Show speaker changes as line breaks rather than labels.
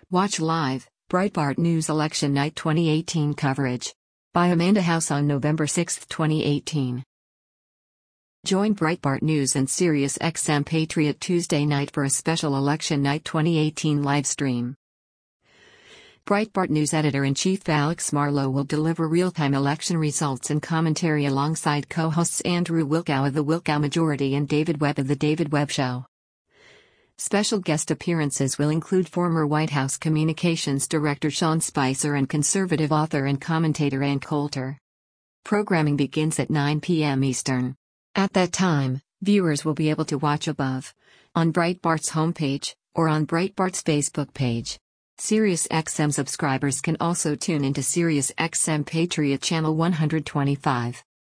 Watch live, Breitbart News Election Night 2018 coverage. By Amanda House on November 6, 2018. Join Breitbart News and SiriusXM Patriot Tuesday night for a special Election Night 2018 live stream. Breitbart News Editor-in-Chief Alex Marlow will deliver real-time election results and commentary alongside co-hosts Andrew Wilkow of The Wilkow Majority and David Webb of The David Webb Show. Special guest appearances will include former White House Communications Director Sean Spicer and conservative author and commentator Ann Coulter. Programming begins at 9 p.m. Eastern. At that time, viewers will be able to watch above, on Breitbart's homepage, or on Breitbart's Facebook page. SiriusXM subscribers can also tune into SiriusXM Patriot Channel 125.